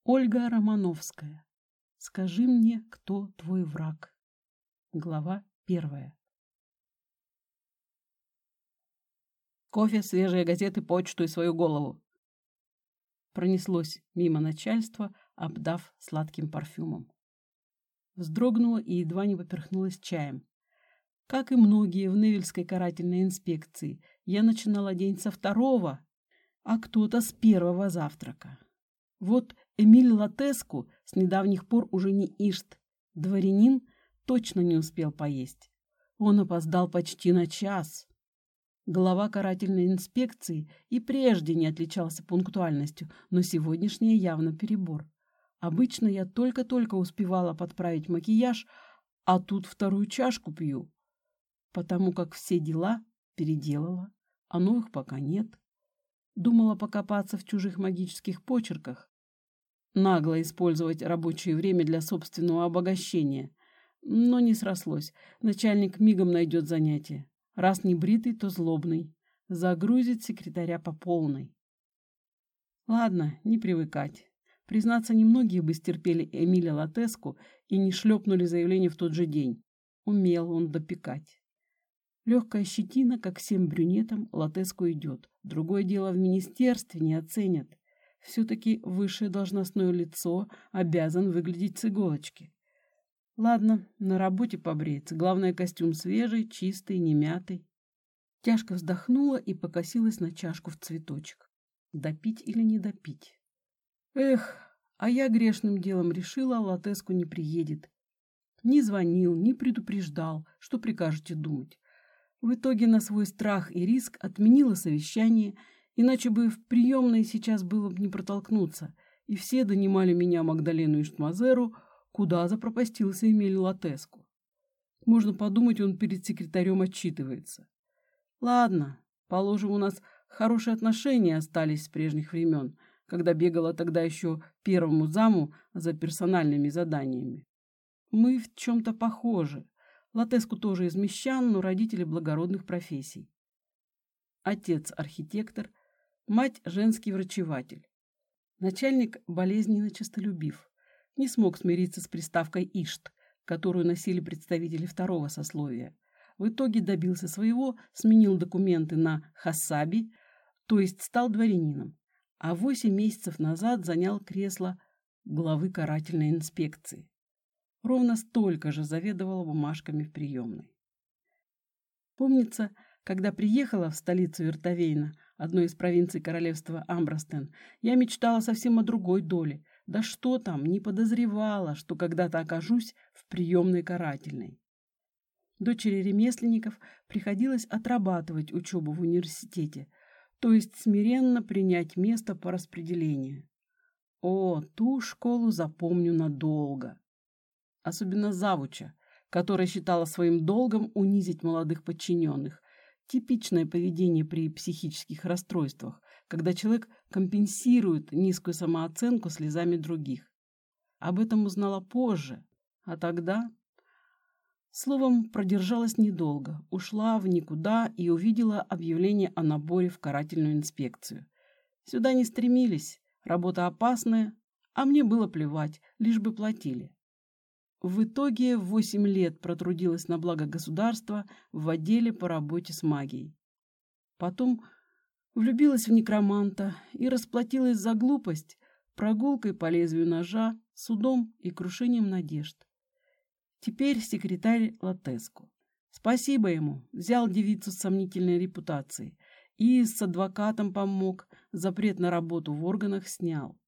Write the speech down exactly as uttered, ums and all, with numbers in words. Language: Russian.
Ольга Романовская. Скажи мне, кто твой враг. Глава первая. Кофе, свежие газеты, почту и свою голову. Пронеслось мимо начальства, обдав сладким парфюмом. Вздрогнула и едва не поперхнулась чаем. Как и многие в Невельской карательной инспекции, я начинала день со второго, а кто-то с первого завтрака. Вот Эмиль Латеску с недавних пор уже не ишт, дворянин, точно не успел поесть. Он опоздал почти на час. Глава карательной инспекции и прежде не отличался пунктуальностью, но сегодняшний явно перебор. Обычно я только-только успевала подправить макияж, а тут вторую чашку пью, потому как все дела переделала, а новых пока нет. Думала покопаться в чужих магических почерках, нагло использовать рабочее время для собственного обогащения. Но не срослось. Начальник мигом найдет занятие. Раз не бритый, то злобный. Загрузит секретаря по полной. Ладно, не привыкать. Признаться, немногие бы стерпели Эмиля Латеску и не шлепнули заявление в тот же день. Умел он допекать. Легкая щетина, как всем брюнетам, Латеску идет. Другое дело, в министерстве не оценят. Все-таки высшее должностное лицо обязан выглядеть с иголочки. Ладно, на работе побреется. Главное, костюм свежий, чистый, не мятый. Тяжко вздохнула и покосилась на чашку в цветочек. Допить или не допить? Эх, а я грешным делом решила, Латеску не приедет. Не звонил, не предупреждал, что прикажете думать. В итоге на свой страх и риск отменила совещание, иначе бы в приемной сейчас было бы не протолкнуться, и все донимали меня, Магдалену и Штмазеру, куда запропастился Эмиль Латеску. Можно подумать, он перед секретарем отчитывается. Ладно, положим, у нас хорошие отношения остались с прежних времен, когда бегала тогда еще первому заму за персональными заданиями. Мы в чем-то похожи. Латеску тоже из мещан, но родители благородных профессий. Отец архитектор, мать женский врачеватель. Начальник болезненно честолюбив. Не смог смириться с приставкой «ишт», которую носили представители второго сословия. В итоге добился своего, сменил документы на хасаби, то есть стал дворянином, а восемь месяцев назад занял кресло главы карательной инспекции. Ровно столько же заведовала бумажками в приемной. Помнится, когда приехала в столицу Вертовейна, одной из провинций королевства Амбростен, я мечтала совсем о другой доле. Да что там, не подозревала, что когда-то окажусь в приемной карательной. Дочери ремесленников приходилось отрабатывать учебу в университете, то есть смиренно принять место по распределению. О, ту школу запомню надолго. Особенно завуча, которая считала своим долгом унизить молодых подчиненных. Типичное поведение при психических расстройствах, когда человек компенсирует низкую самооценку слезами других. Об этом узнала позже, а тогда... Словом, продержалась недолго, ушла в никуда и увидела объявление о наборе в карательную инспекцию. Сюда не стремились, работа опасная, а мне было плевать, лишь бы платили. В итоге восемь лет протрудилась на благо государства в отделе по работе с магией. Потом влюбилась в некроманта и расплатилась за глупость прогулкой по лезвию ножа, судом и крушением надежд. Теперь секретарь Латеску. Спасибо ему, взял девицу с сомнительной репутацией и с адвокатом помог, запрет на работу в органах снял.